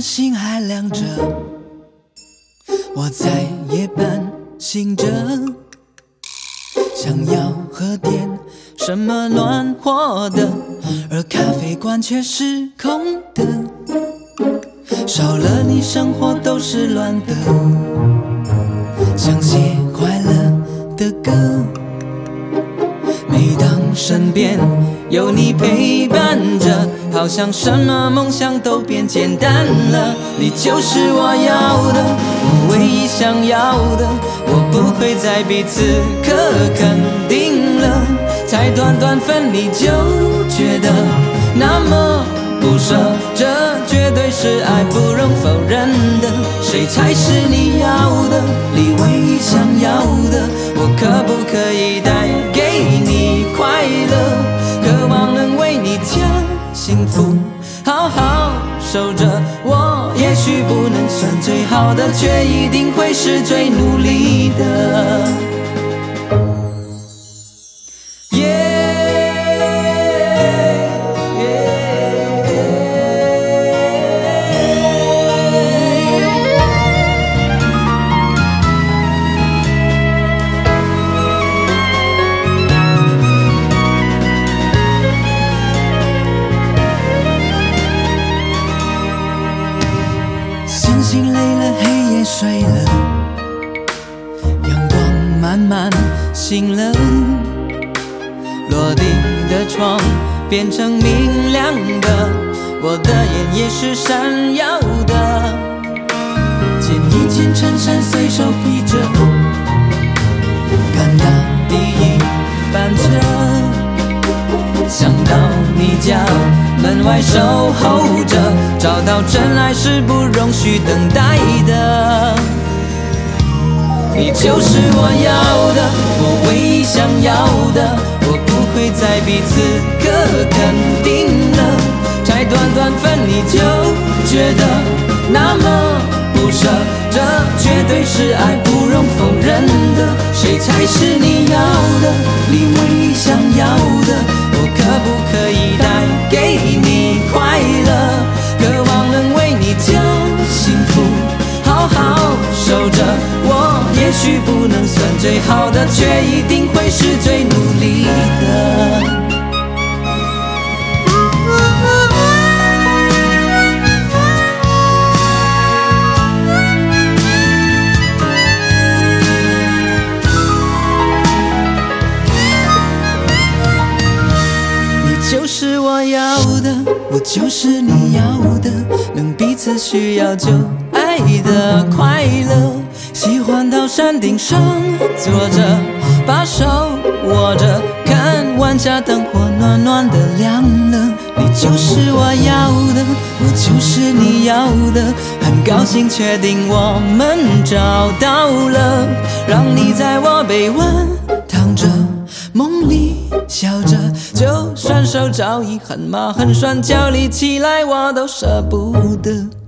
心还亮着，我在夜半醒着，想要喝点什么暖和的，而咖啡馆却是空的，少了你生活都是乱的，想写快乐的歌，每当身边有你陪伴着，好像什么梦想都变简单了。你就是我要的，我唯一想要的，我不会再彼此可肯定了。才短短分离就觉得那么不舍，这绝对是爱，不容否认的。谁才是你要的，你唯一想要的，我可不可以带给你快乐？渴望能为你将幸福好好守着，我也许不能算最好的，却一定会是最努力的。星星累了，黑夜睡了，阳光慢慢醒了，落地的窗变成明亮的，我的眼也是闪耀的，捡一件衬衫随手披着，赶到第一班车，想到你家门外守候着，找到真爱是不容许等待的。你就是我要的，我唯一想要的，我不会再彼此可肯定了。才短短分离就觉得那么不舍，这绝对是爱，不容否认的。谁才是你要的，你唯一想要的，我可不可以带给你快乐？渴望能为你将幸福好好守着，我也许不能算最好的，却一定会是最努力的。就是我要的，我就是你要的，能彼此需要就爱的快乐。喜欢到山顶上坐着，把手握着，看万家灯火暖暖的亮了。你就是我要的，我就是你要的，很高兴确定我们找到了，让你在我臂弯躺着，梦里笑着，就算手早已很麻很酸，叫你起来我都舍不得。